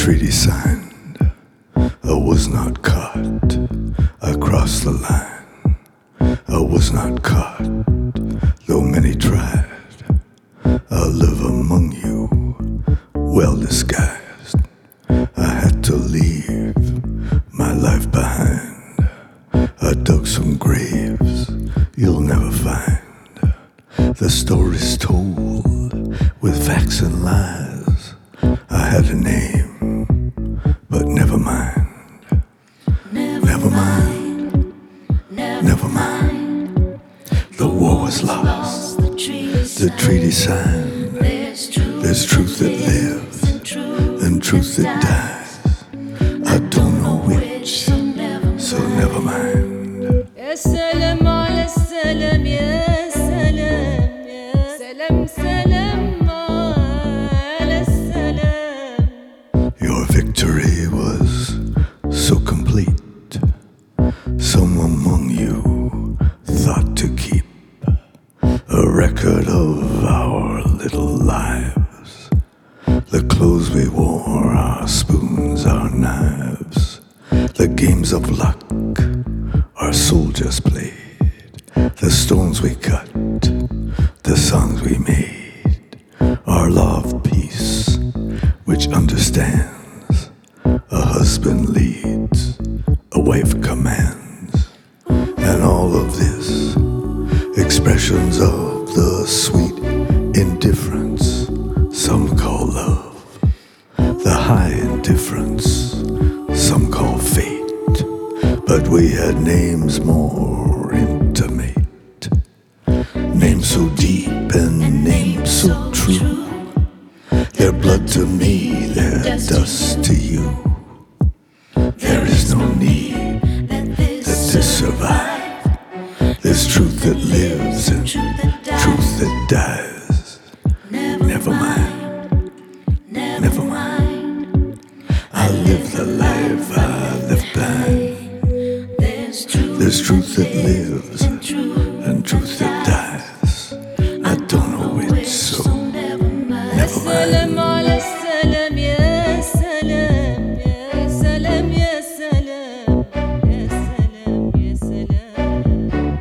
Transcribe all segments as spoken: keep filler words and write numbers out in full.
treaty signed, I was not caught. I crossed the line. I was not caught, though many tried. I live among you, well disguised. I had to leave my life behind. I dug some graves you'll never find. The story's told with facts and lies. I had a name, but never mind. Never mind, never mind. The war was lost, the treaty signed. There's truth that lives and truth that dies. I don't know which, so never mind. يا سلام على السلام يا سلام يا سلام سلام على السلام. Your victory was so complete. Some among you thought to keep a record of our little lives. The clothes we wore, our spoons, our knives. The games of luck our soldiers played. The stones we cut, the songs we made. Our law of peace, which understands. A husband leads, a wife commands. And all of this, expressions of the sweet indifference some call love. The high indifference some call fate. But we had names more intimate, names so deep and names so true. They're blood to me, they're dust to you. There is no need that this survive. There's truth that lives and truth that dies. Never mind, never mind. I live the life I left behind. There's truth that lives and truth that dies. I don't know which, so never السلام mind. على السلام يا سلام يا سلام يا سلام يا سلام يا سلام.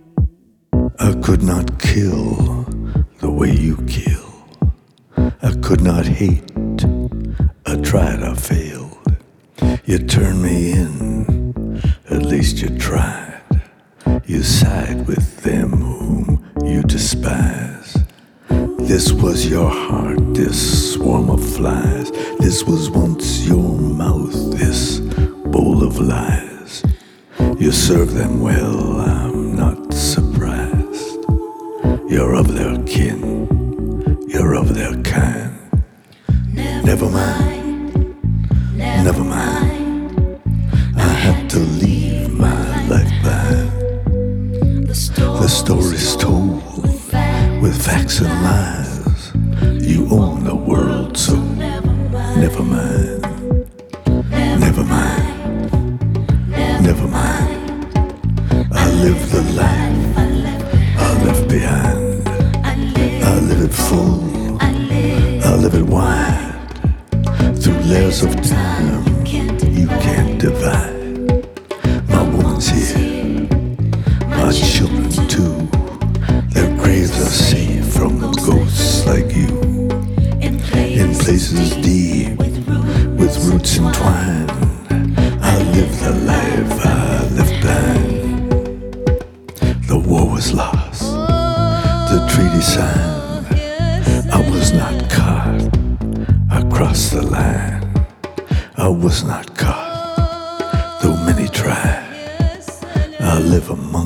I could not kill the way you kill. I could not hate. I tried, I failed. You turned me in, at least you tried. You side with them whom you despise. This was your heart, this swarm of flies. This was once your mouth, this bowl of lies. You serve them well, I'm not surprised. You're of their kin, you're of their kind. Never mind, never mind. I had to leave my life behind. The story's told with facts and lies. You own the world, so never mind. Never mind, never mind. I live the life I left behind. I live it full, I live it wide. Through layers of time you can't divide. My woman's here, my children too. Their graves are safe from ghosts like you. In places deep, with roots entwined. I live the life I left behind. The war was lost, the treaty signed. I was not caught, I crossed the line. I was not caught, though many tried. I live among